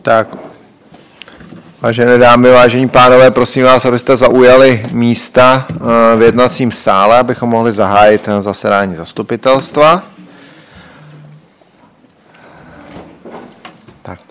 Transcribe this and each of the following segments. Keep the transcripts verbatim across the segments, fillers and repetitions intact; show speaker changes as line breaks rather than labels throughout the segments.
Tak, vážené dámy, vážení pánové, prosím vás, abyste zaujali místa v jednacím sále, abychom mohli zahájit zasedání zastupitelstva. Tak.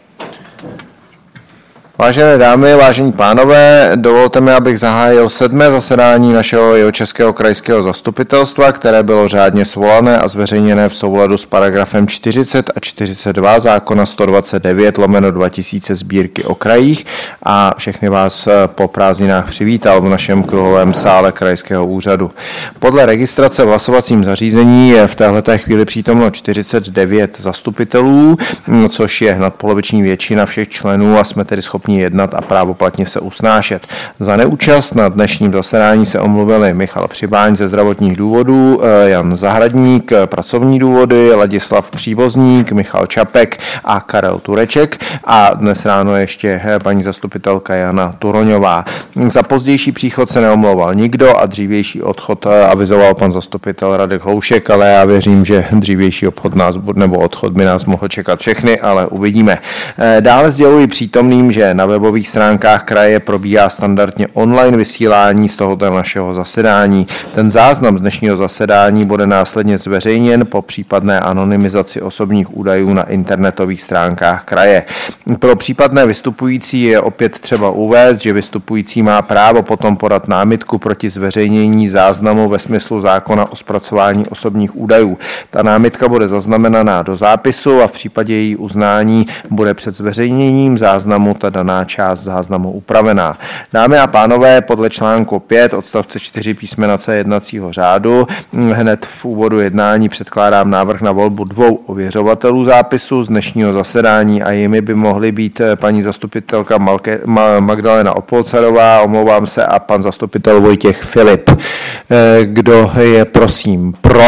Vážené dámy, vážení pánové, dovolte mi, abych zahájil sedmé zasedání našeho Jihočeského krajského zastupitelstva, které bylo řádně svolané a zveřejněné v souladu s paragrafem čtyřicet a čtyřicet dva zákona sto dvacet devět lomeno dva tisíce sbírky o krajích a všechny vás po prázdninách přivítal v našem kruhovém sále krajského úřadu. Podle registrace v hlasovacím zařízení je v téhleté chvíli přítomno čtyřicet devět zastupitelů, což je nadpoloviční většina všech členů a jsme tedy schopni jednat a právoplatně se usnášet. Za neúčast na dnešním zasedání se omluvili Michal Přibáň ze zdravotních důvodů, Jan Zahradník pracovní důvody, Ladislav Přívozník, Michal Čapek a Karel Tureček a dnes ráno ještě paní zastupitelka Jana Turoňová. Za pozdější příchod se neomlouval nikdo a dřívější odchod avizoval pan zastupitel Radek Hloušek, ale já věřím, že dřívější obchod nás nebo odchod by nás mohl čekat všechny, ale uvidíme. Dále sděluji přítomným, že na webových stránkách kraje probíhá standardně online vysílání z tohoto našeho zasedání. Ten záznam z dnešního zasedání bude následně zveřejněn po případné anonymizaci osobních údajů na internetových stránkách kraje. Pro případné vystupující je opět třeba uvést, že vystupující má právo potom podat námitku proti zveřejnění záznamu ve smyslu zákona o zpracování osobních údajů. Ta námitka bude zaznamenaná do zápisu a v případě její uznání bude před zveřejněním záznamu ta daná část záznamu upravená. Dámy a pánové, podle článku pět odstavce čtyři písmena C jednacího řádu hned v úvodu jednání předkládám návrh na volbu dvou ověřovatelů zápisu z dnešního zasedání a jimi by mohly být paní zastupitelka Malke, Ma, Magdalena Opolcarová, omlouvám se, a pan zastupitel Vojtěch Filip. Kdo je prosím pro?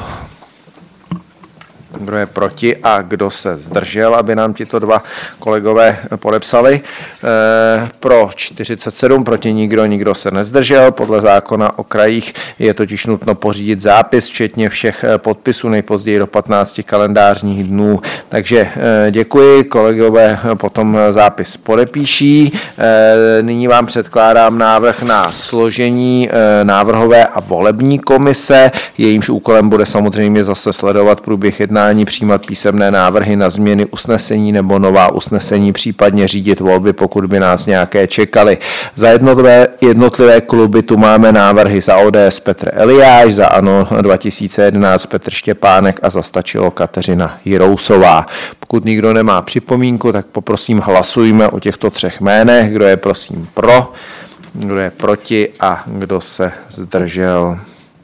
Kdo je proti a kdo se zdržel, aby nám tito dva kolegové podepsali. E, pro čtyřicet sedm, proti nikdo, nikdo se nezdržel. Podle zákona o krajích je totiž nutno pořídit zápis, včetně všech podpisů nejpozději do patnácti kalendářních dnů. Takže e, děkuji, kolegové potom zápis podepíší. E, nyní vám předkládám návrh na složení e, návrhové a volební komise. Jejímž úkolem bude samozřejmě zase sledovat průběh jednání, přijímat písemné návrhy na změny usnesení nebo nová usnesení, případně řídit volby, pokud by nás nějaké čekaly. Za jednotlivé, jednotlivé kluby tu máme návrhy za O D S Petr Eliáš, za ANO dva tisíce jedenáct Petr Štěpánek a za Stačilo Kateřina Jirousová. Pokud nikdo nemá připomínku, tak poprosím hlasujme o těchto třech jménech. Kdo je prosím pro, kdo je proti a kdo se zdržel.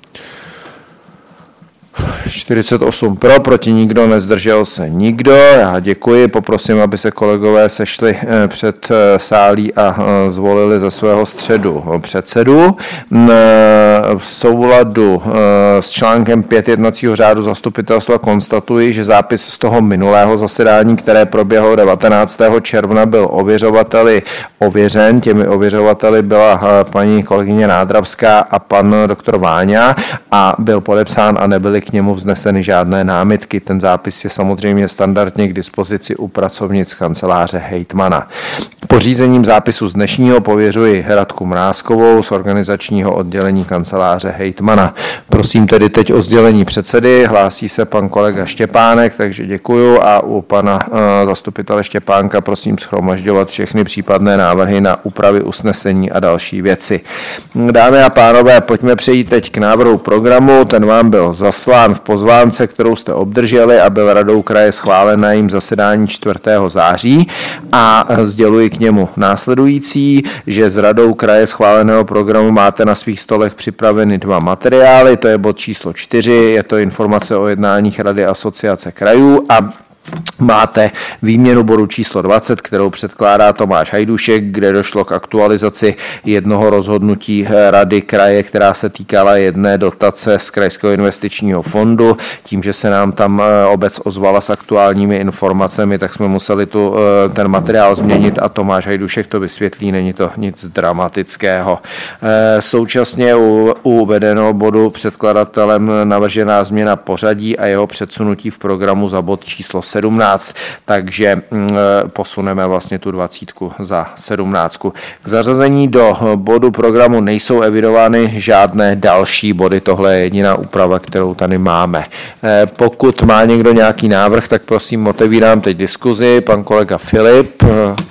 čtyřicet osm pro, proti nikdo, nezdržel se nikdo. Já děkuji, poprosím, aby se kolegové sešli před sálí a zvolili ze svého středu předsedu. V souladu s článkem pět jednacího řádu zastupitelstva konstatuji, že zápis z toho minulého zasedání, které proběhlo devatenáctého června, byl ověřovateli ověřen. Těmi ověřovateli byla paní kolegyně Nádravská a pan doktor Váňa a byl podepsán a nebyly k němu vzneseny žádné námitky. Ten zápis je samozřejmě standardně k dispozici u pracovnic kanceláře hejtmana. Pořízením zápisu z dnešního pověřuji Radku Mrázkovou z organizačního oddělení kanceláře hejtmana. Prosím tedy teď o sdělení předsedy. Hlásí se pan kolega Štěpánek, takže děkuju a u pana uh, zastupitele Štěpánka prosím shromažďovat všechny případné návrhy na úpravy usnesení a další věci. Dámy a pánové, pojďme přejít teď k návrhu programu. Ten vám byl zaslán v pozvánce, kterou jste obdrželi a byl radou kraje schválen na jejím zasedání čtvrtého září a sděluji k němu následující, že z radou kraje schváleného programu máte na svých stolech připraveny dva materiály, to je bod číslo čtyři, je to informace o jednáních Rady Asociace krajů a máte výměnu bodu číslo dvacet, kterou předkládá Tomáš Hajdušek, kde došlo k aktualizaci jednoho rozhodnutí Rady kraje, která se týkala jedné dotace z Krajského investičního fondu. Tím, že se nám tam obec ozvala s aktuálními informacemi, tak jsme museli tu ten materiál změnit a Tomáš Hajdušek to vysvětlí, není to nic dramatického. Současně u uvedeného bodu předkladatelem navržená změna pořadí a jeho předsunutí v programu za bod číslo sedmnáct, takže posuneme vlastně tu dvacítku za sedmnáctku. K zařazení do bodu programu nejsou evidovány žádné další body, tohle je jediná úprava, kterou tady máme. Pokud má někdo nějaký návrh, tak prosím otevírám teď diskuzi. Pan kolega Filip.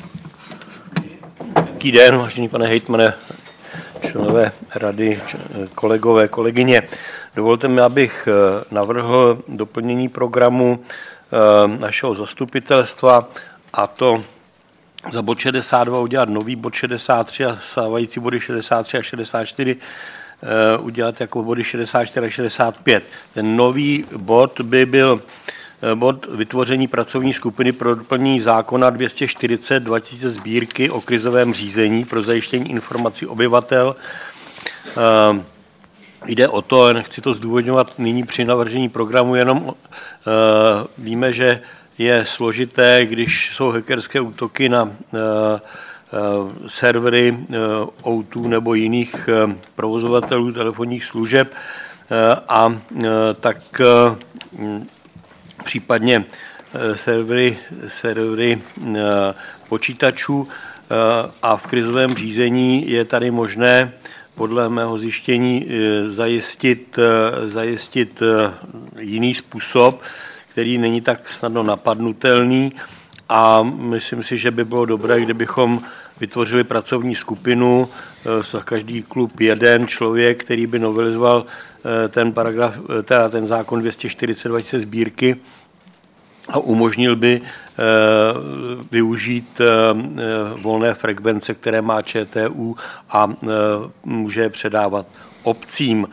Dobrý den, vážený pane hejtmane, členové rady, kolegové, kolegyně. Dovolte mi, abych navrhl doplnění programu našeho zastupitelstva, a to za bod šedesát dva udělat nový bod šedesát tři a stávající body šedesát tři a šedesát čtyři udělat jako body šedesát čtyři a šedesát pět. Ten nový bod by byl bod vytvoření pracovní skupiny pro doplnění zákona dvě stě čtyřicet dva tisíce sbírky o krizovém řízení pro zajištění informací obyvatel. Jde o to, nechci to zdůvodňovat nyní při navržení programu, jenom víme, že je složité, když jsou hackerské útoky na servery ó dva nebo jiných provozovatelů telefonních služeb, a tak případně servery, servery počítačů, a v krizovém řízení je tady možné podle mého zjištění zajistit, zajistit jiný způsob, který není tak snadno napadnutelný, a myslím si, že by bylo dobré, kdybychom vytvořili pracovní skupinu, za každý klub jeden člověk, který by novelizoval ten paragraf, teda ten zákon dvě stě čtyřicet dva tisíce sbírky a umožnil by využít volné frekvence, které má ČTÚ, a může je předávat obcím.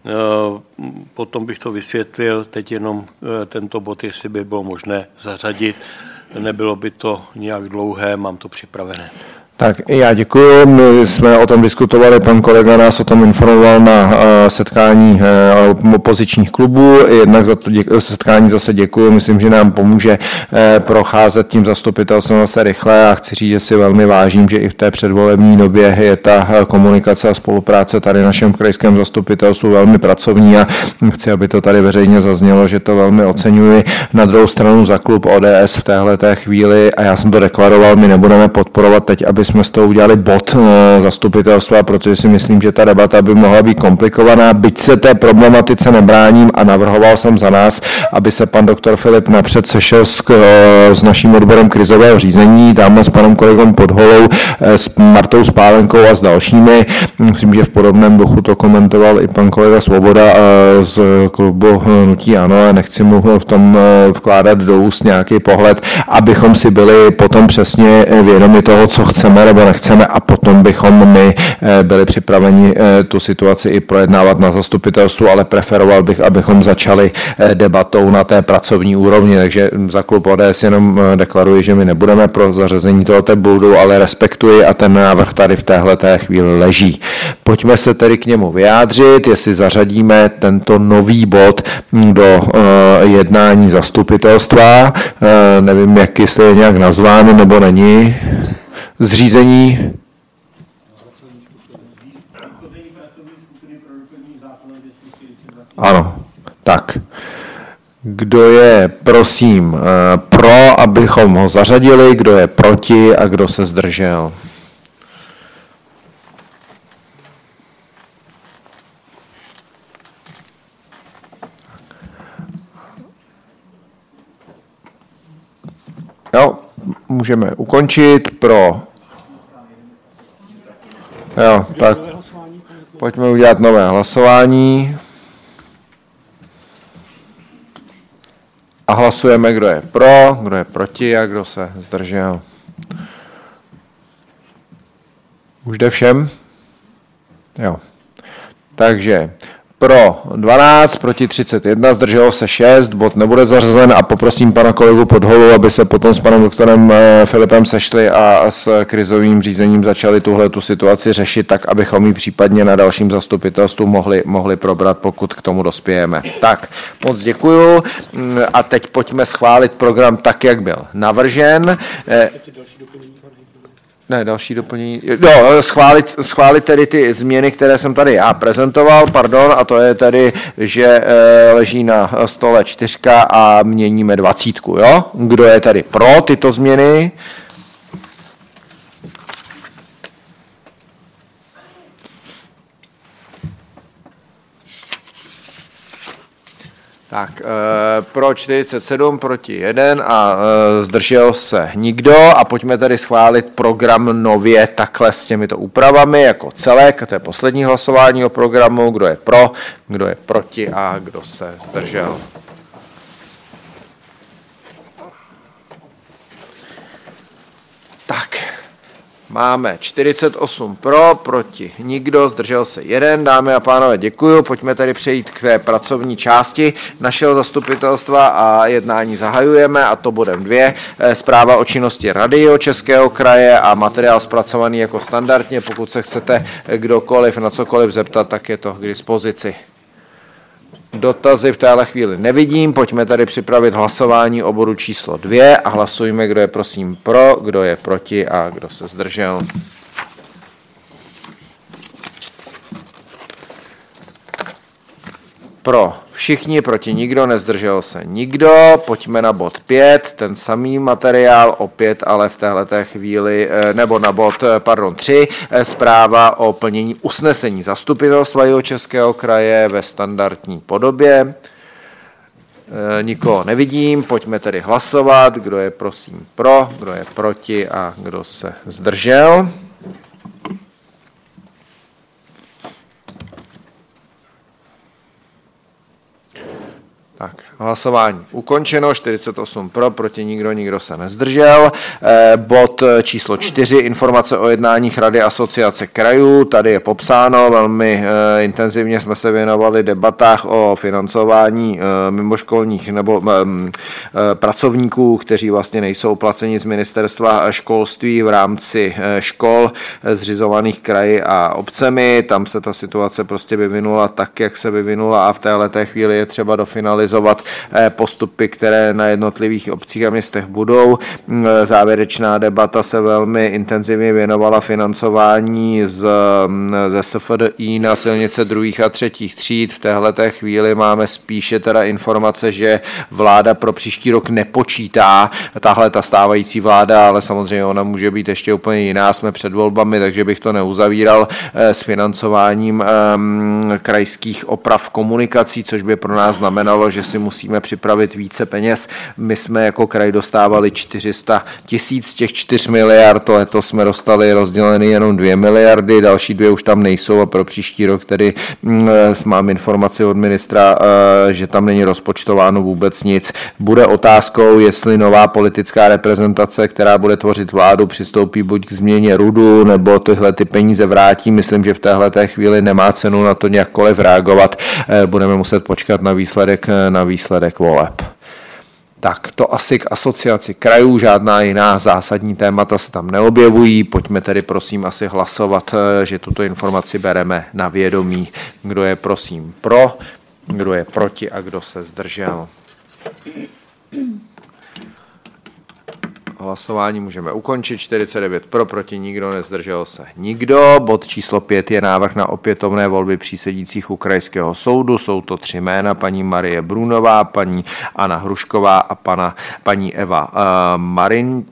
Potom bych to vysvětlil, teď jenom tento bod, jestli by bylo možné zařadit. Nebylo by to nějak dlouhé, mám to připravené.
Tak já děkuji, my jsme o tom diskutovali, pan kolega nás o tom informoval na setkání opozičních klubů, jednak za to děku, setkání zase děkuji, myslím, že nám pomůže procházet tím zastupitelstvem zase rychle, a chci říct, že si velmi vážím, že i v té předvolební době je ta komunikace a spolupráce tady v našem krajském zastupitelstvu velmi pracovní, a chci, aby to tady veřejně zaznělo, že to velmi oceňuji. Na druhou stranu za klub O D S v téhleté chvíli, a já jsem to deklaroval, my nebudeme podporovat teď, aby jsme z toho udělali bod zastupitelstva, protože si myslím, že ta debata by mohla být komplikovaná, byť se té problematice nebráním, a navrhoval jsem za nás, aby se pan doktor Filip napřed sešel s, s naším odborem krizového řízení, dáme s panem kolegou Podholou, s Martou Spálenkou a s dalšími. Myslím, že v podobném duchu to komentoval i pan kolega Svoboda z klubu Hnutí ANO, a nechci mu v tom vkládat do úst nějaký pohled, abychom si byli potom přesně vědomi toho, co chceme nebo nechceme, a potom bychom my byli připraveni tu situaci i projednávat na zastupitelstvu, ale preferoval bych, abychom začali debatou na té pracovní úrovni, takže za klub O D S jenom deklaruji, že my nebudeme pro zařazení tohoto bodu, ale respektuji, a ten návrh tady v téhleté chvíli leží. Pojďme se tedy k němu vyjádřit, jestli zařadíme tento nový bod do jednání zastupitelstva, nevím, jak, jestli je nějak nazván nebo není. Zřízení ano, tak. Kdo je, prosím, pro, abychom ho zařadili, kdo je proti a kdo se zdržel? Jo, můžeme ukončit pro... Jo, tak pojďme udělat nové hlasování. A hlasujeme, kdo je pro, kdo je proti a kdo se zdržel. Už jde všem? Jo. Takže pro dvanáct, proti třicet jedna, zdrželo se šest, bod nebude zařazen, a poprosím pana kolegu Podholu, aby se potom s panem doktorem Filipem sešli a s krizovým řízením začali tuhle tu situaci řešit, tak abychom ji případně na dalším zastupitelstvu mohli, mohli probrat, pokud k tomu dospějeme. Tak, moc děkuju, a teď pojďme schválit program tak, jak byl navržen. Ne, další doplnění. No, schválit, schválit tedy ty změny, které jsem tady já prezentoval, pardon, a to to je tedy, že leží na stole čtyřka a měníme dvacítku, jo? Kdo je tedy pro tyto změny? Tak, pro čtyřicet sedm, proti jeden a zdržel se nikdo a pojďme tady schválit program nově takhle s těmito úpravami jako celek. To je poslední hlasování o programu, kdo je pro, kdo je proti a kdo se zdržel. Tak. Máme čtyřicet osm pro, proti nikdo, zdržel se jeden. Dámy a pánové, děkuju. Pojďme tedy přejít k té pracovní části našeho zastupitelstva a jednání zahajujeme, a to bodem dvě. Zpráva o činnosti Rady Jihočeského kraje a materiál zpracovaný jako standardně. Pokud se chcete kdokoliv na cokoliv zeptat, tak je to k dispozici. Dotazy v téhle chvíli nevidím, pojďme tady připravit hlasování o bodu číslo dvě a hlasujme, kdo je prosím pro, kdo je proti a kdo se zdržel. Pro všichni, proti nikdo, nezdržel se nikdo. Pojďme na bod pět, ten samý materiál, opět ale v téhleté chvíli, nebo na bod, pardon, tři, zpráva o plnění usnesení Zastupitelstva Jihočeského kraje ve standardní podobě. Nikoho nevidím, pojďme tedy hlasovat, kdo je prosím pro, kdo je proti a kdo se zdržel. Tak, hlasování ukončeno, čtyřicet osm pro, proti nikdo, nikdo se nezdržel. Eh, bod číslo čtyři, informace o jednáních Rady Asociace krajů. Tady je popsáno, velmi eh, intenzivně jsme se věnovali debatách o financování eh, mimoškolních nebo eh, pracovníků, kteří vlastně nejsou placeni z ministerstva školství v rámci eh, škol eh, zřizovaných kraji a obcemi. Tam se ta situace prostě vyvinula tak, jak se vyvinula a v téhleté chvíli je třeba dofinalizovat postupy, které na jednotlivých obcích a městech budou. Závěrečná debata se velmi intenzivně věnovala financování z, ze S F D I na silnice druhých a třetích tříd. V téhleté chvíli máme spíše teda informace, že vláda pro příští rok nepočítá, tahle ta stávající vláda, ale samozřejmě ona může být ještě úplně jiná, jsme před volbami, takže bych to neuzavíral s financováním um, krajských oprav komunikací, což by pro nás znamenalo, že si musíme připravit více peněz. My jsme jako kraj dostávali čtyři sta tisíc z těch čtyř miliard, letos jsme dostali rozdělený jenom dvě miliardy, další dvě už tam nejsou a pro příští rok tedy mám informaci od ministra, že tam není rozpočtováno vůbec nic. Bude otázkou, jestli nová politická reprezentace, která bude tvořit vládu, přistoupí buď k změně R U D u, nebo tyhle ty peníze vrátí. Myslím, že v téhleté chvíli nemá cenu na to nějakkoliv reagovat. Budeme muset počkat na výsledek na výsledek voleb. Tak to asi k asociaci krajů, žádná jiná zásadní témata se tam neobjevují. Pojďme tedy prosím asi hlasovat, že tuto informaci bereme na vědomí. Kdo je prosím pro, kdo je proti a kdo se zdržel. Hlasování můžeme ukončit, čtyřicet devět pro, proti nikdo, nezdržel se nikdo. Bod číslo pět je návrh na opětovné volby přísedících u krajského soudu. Jsou to tři jména, paní Marie Brunová, paní Anna Hrušková a pana, paní Eva uh, Marin,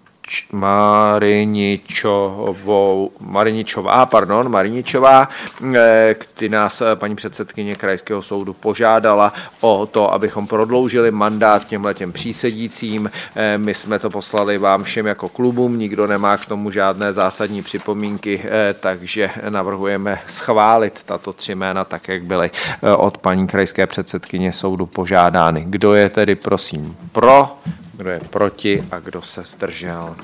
Mariničovou, Mariničová, pardon, Mariničová, kdy nás paní předsedkyně krajského soudu požádala o to, abychom prodloužili mandát těmhletěm přísedícím. My jsme to poslali vám všem jako klubům, nikdo nemá k tomu žádné zásadní připomínky, takže navrhujeme schválit tato tři jména tak, jak byly od paní krajské předsedkyně soudu požádány. Kdo je tedy prosím pro? Kdo je proti a kdo se zdržel?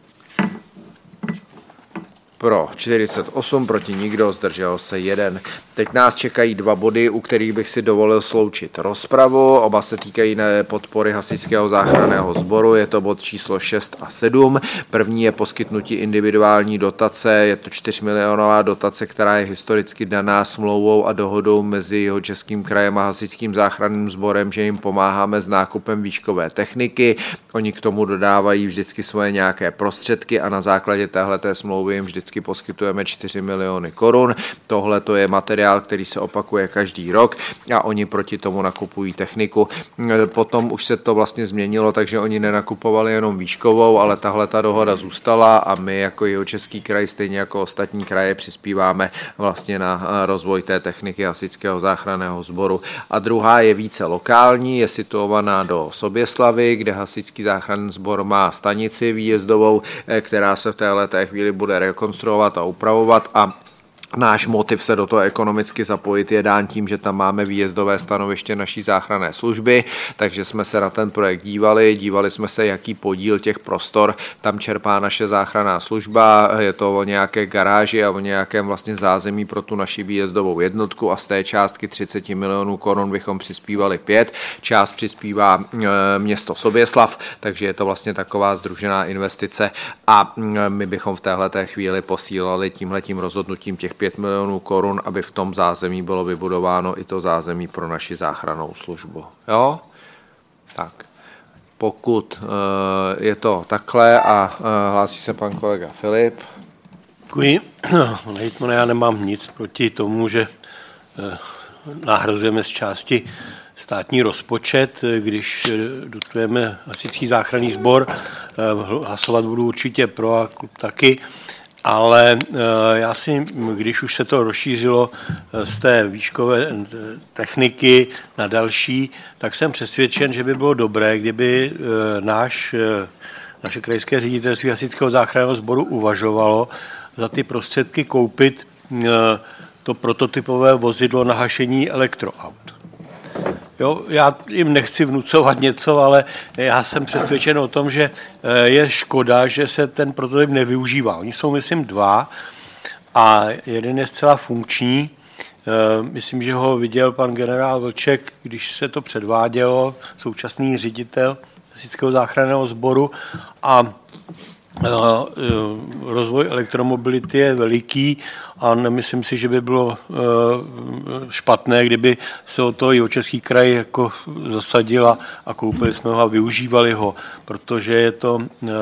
Pro čtyřicet osm, proti nikdo, zdržel se jeden. Teď nás čekají dva body, u kterých bych si dovolil sloučit rozpravu. Oba se týkají podpory Hasičského záchranného sboru. Je to bod číslo šest a sedm. První je poskytnutí individuální dotace. Je to čtyřmilionová dotace, která je historicky daná smlouvou a dohodou mezi Jihočeským krajem a Hasičským záchranným sborem, že jim pomáháme s nákupem výškové techniky. Oni k tomu dodávají vždycky svoje nějaké prostředky a na základě téhleté smlouvy jim vždycky poskytujeme čtyři miliony korun. Tohle to je materiál, který se opakuje každý rok a oni proti tomu nakupují techniku. Potom už se to vlastně změnilo, takže oni nenakupovali jenom výškovou, ale tahle ta dohoda zůstala a my jako Jihočeský kraj, stejně jako ostatní kraje, přispíváme vlastně na rozvoj té techniky Hasičského záchranného sboru. A druhá je více lokální, je situovaná do Soběslavy, kde Hasičský záchranný sbor má stanici výjezdovou, která se v téhleté chvíli bude rekonstruovat a upravovat a náš motiv se do toho ekonomicky zapojit je dán tím, že tam máme výjezdové stanoviště naší záchranné služby, takže jsme se na ten projekt dívali, dívali jsme se, jaký podíl těch prostor tam čerpá naše záchranná služba, je to o nějaké garáži a o nějakém vlastně zázemí pro tu naši výjezdovou jednotku a z té částky třicet milionů korun bychom přispívali pět, část přispívá město Soběslav, takže je to vlastně taková sdružená investice a my bychom v téhleté chvíli posílali tímhletím rozhodnutím těch pět milionů korun, aby v tom zázemí bylo vybudováno i to zázemí pro naši záchrannou službu. Jo? Tak. Pokud uh, je to takhle a uh, hlásí se pan kolega Filip.
Děkuji. Hejtmane, já nemám nic proti tomu, že uh, nahrazujeme z části státní rozpočet, když dotujeme Hasičský záchranný sbor. Uh, hlasovat budu určitě pro a klub taky. Ale já si, když už se to rozšířilo z té výškové techniky na další, tak jsem přesvědčen, že by bylo dobré, kdyby náš, naše krajské ředitelství Hasičského záchranného sboru uvažovalo za ty prostředky koupit to prototypové vozidlo na hašení elektroaut. Jo, já jim nechci vnucovat něco, ale já jsem přesvědčen o tom, že je škoda, že se ten prototyp nevyužívá. Oni jsou, myslím, dva a jeden je zcela funkční. Myslím, že ho viděl pan generál Vlček, když se to předvádělo, současný ředitel Hasičského záchranného sboru a rozvoj elektromobility je veliký a nemyslím si, že by bylo špatné, kdyby se o to Jihočeský kraj jako zasadil a koupili jsme ho a využívali ho, protože je to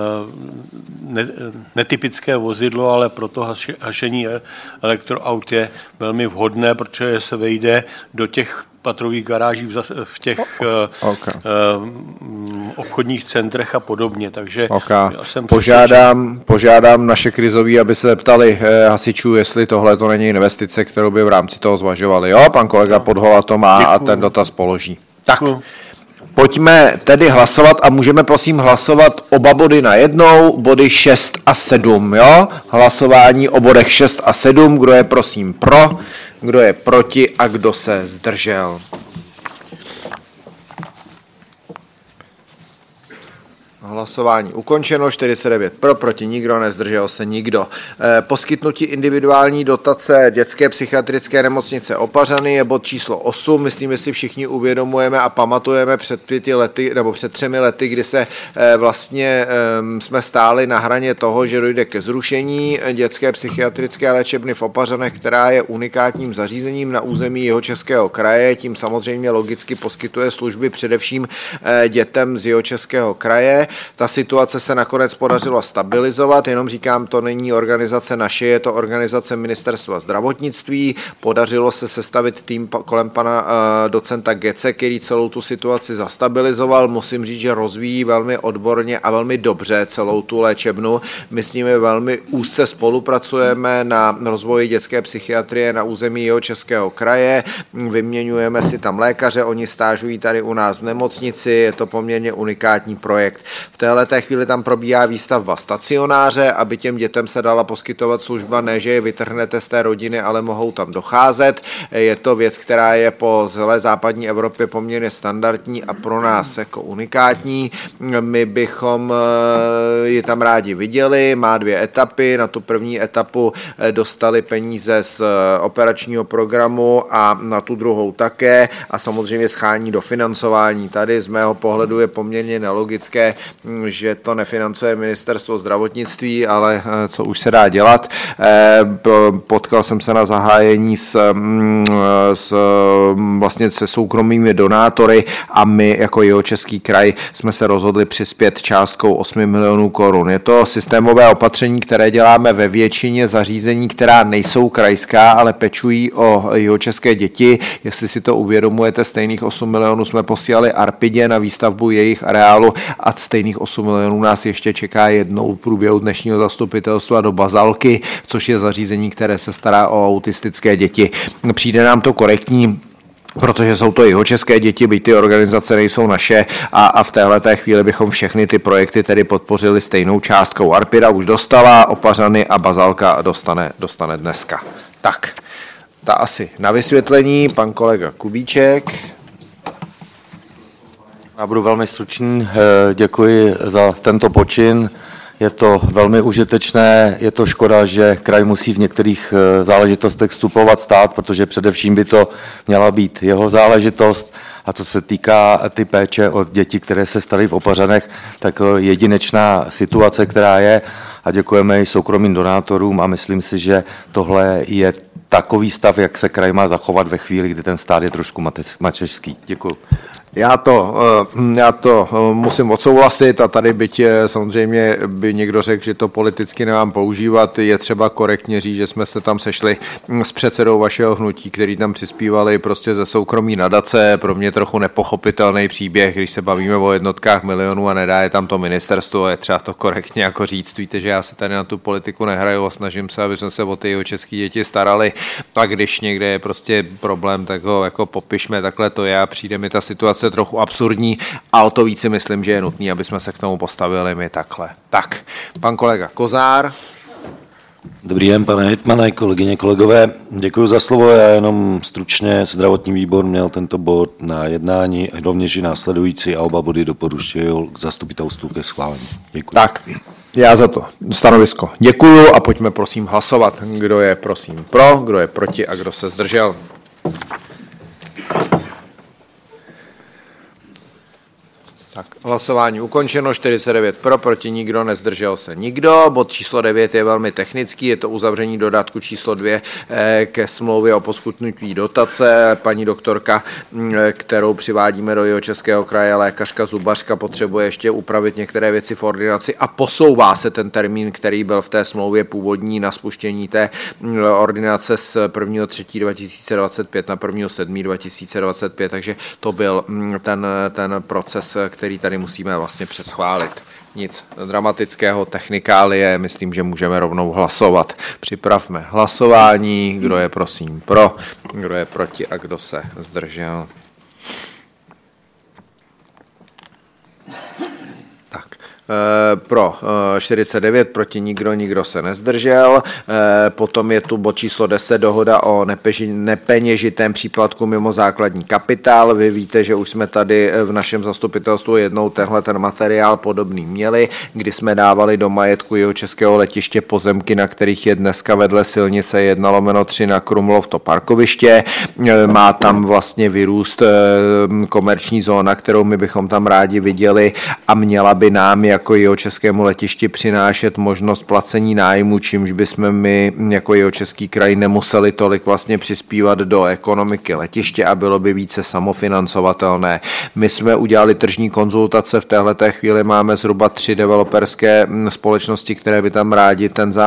netypické vozidlo, ale pro to hašení elektroaut je velmi vhodné, protože se vejde do těch patrových garáží v těch okay. obchodních centrech a podobně. Takže
okay.
já jsem
požádám, požádám naše krizový, aby se ptali hasičů, jestli tohle to není investice, kterou by v rámci toho zvažovali. Jo, pan kolega no. Podhola to má. Děkuju. A ten dotaz položí. Tak, Děkuju. Pojďme tedy hlasovat a můžeme prosím hlasovat oba body na jednou, body šest a sedm, jo? Hlasování o bodech šest a sedm, kdo je prosím pro, kdo je proti a kdo se zdržel. Hlasování ukončeno, čtyřicet devět pro, proti nikdo, nezdržel se nikdo. E, poskytnutí individuální dotace dětské psychiatrické nemocnice Opařany je bod číslo osm. Myslím, že si všichni uvědomujeme a pamatujeme před pěti lety, nebo před třemi lety, kdy se e, vlastně e, jsme stáli na hraně toho, že dojde ke zrušení dětské psychiatrické léčebny v Opařanech, která je unikátním zařízením na území Jihočeského kraje. Tím samozřejmě logicky poskytuje služby především e, dětem z Jihočeského kraje. Ta situace se nakonec podařilo stabilizovat, jenom říkám, to není organizace naše, je to organizace Ministerstva zdravotnictví. Podařilo se sestavit tým kolem pana uh, docenta Gece, který celou tu situaci zastabilizoval. Musím říct, že rozvíjí velmi odborně a velmi dobře celou tu léčebnu. My s nimi velmi úzce spolupracujeme na rozvoji dětské psychiatrie na území Jihočeského kraje. Vyměňujeme si tam lékaře, oni stážují tady u nás v nemocnici, je to poměrně unikátní projekt. V téhleté chvíli tam probíhá výstavba stacionáře, aby těm dětem se dala poskytovat služba, ne, že je vytrhnete z té rodiny, ale mohou tam docházet. Je to věc, která je po celé západní Evropě poměrně standardní a pro nás jako unikátní. My bychom ji tam rádi viděli, má dvě etapy, na tu první etapu dostali peníze z operačního programu a na tu druhou také a samozřejmě schání do financování. Tady z mého pohledu je poměrně nelogické, že to nefinancuje ministerstvo zdravotnictví, ale co už se dá dělat. Potkal jsem se na zahájení s, s vlastně se soukromými donátory a my jako Jihočeský kraj jsme se rozhodli přispět částkou osm milionů korun. Je to systémové opatření, které děláme ve většině zařízení, která nejsou krajská, ale pečují o jihočeské děti. Jestli si to uvědomujete, stejných osm milionů jsme posílali Arpidě na výstavbu jejich areálu a stejných osm milionů nás ještě čeká jednou v průběhu dnešního zastupitelstva do Bazalky, což je zařízení, které se stará o autistické děti. Přijde nám to korektní, protože jsou to jihočeské děti, byť ty organizace nejsou naše a, a v téhleté chvíli bychom všechny ty projekty tedy podpořili stejnou částkou. Arpida už dostala, Opařany a Bazalka dostane, dostane dneska. Tak, ta asi na vysvětlení, pan kolega Kubíček.
Já budu velmi stručný, děkuji za tento počin. Je to velmi užitečné, je to škoda, že kraj musí v některých záležitostech vstupovat stát, protože především by to měla být jeho záležitost. A co se týká ty péče o děti, které se starají v Opařanech, tak jedinečná situace, která je, a děkujeme i soukromým donátorům a myslím si, že tohle je takový stav, jak se kraj má zachovat ve chvíli, kdy ten stát je trošku mateřský. Děkuji.
Já to, já to musím odsouhlasit a tady byť samozřejmě by někdo řekl, že to politicky nemám používat, je třeba korektně říct, že jsme se tam sešli s předsedou vašeho hnutí, který tam přispívali prostě ze soukromí nadace. Pro mě trochu nepochopitelný příběh, když se bavíme o jednotkách milionů a nedá je tam to ministerstvo, je třeba to korektně jako říct. Víte, že já se tady na tu politiku nehraju a snažím se, aby jsme se o ty jihočeský děti starali. Tak když někde je prostě problém, tak ho jako popišme, takhle to je a přijde mi ta situace trochu absurdní a o to více myslím, že je nutný, aby jsme se k tomu postavili my takhle. Tak, pan kolega Kozár.
Dobrý den, pane hejtmane, kolegyně, kolegové. Děkuji za slovo. Já jenom stručně, zdravotní výbor měl tento bod na jednání, rovněž i následující a oba body doporučil k zastupitelstvu ke schválení. Děkuji.
Tak, já za to stanovisko děkuju a pojďme prosím hlasovat. Kdo je prosím pro, kdo je proti a kdo se zdržel. Tak, hlasování ukončeno, čtyřicet devět pro, proti nikdo, nezdržel se nikdo. Bod číslo devět je velmi technický, je to uzavření dodatku číslo dvě ke smlouvě o poskytnutí dotace. Paní doktorka, kterou přivádíme do Jihočeského kraje, lékařka zubařka, potřebuje ještě upravit některé věci v ordinaci a posouvá se ten termín, který byl v té smlouvě původní na spuštění té ordinace z prvního třetího dva tisíce dvacet pět na prvního sedmého dva tisíce dvacet pět, takže to byl ten, ten proces, který tady musíme vlastně přeschválit. Nic dramatického, technikálie, myslím, že můžeme rovnou hlasovat. Připravme hlasování, kdo je prosím pro, kdo je proti a kdo se zdržel. Tak. Pro čtyřicet devět, proti nikdo, nikdo se nezdržel. Potom je tu bod číslo deset, dohoda o nepeněžitém příplatku mimo základní kapitál. Vy víte, že už jsme tady v našem zastupitelstvu jednou tenhle ten materiál podobný měli, kdy jsme dávali do majetku Jihočeského letiště pozemky, na kterých je dneska vedle silnice jedna lomeno tři na Krumlov to parkoviště. Má tam vlastně vyrůst komerční zóna, kterou my bychom tam rádi viděli a měla by nám jako Jihočeskému letišti přinášet možnost placení nájmu, čímž bychom my jako Jihočeský kraj nemuseli tolik vlastně přispívat do ekonomiky letiště a bylo by více samofinancovatelné. My jsme udělali tržní konzultace, v téhleté chvíli máme zhruba tři developerské společnosti, které by tam rádi ten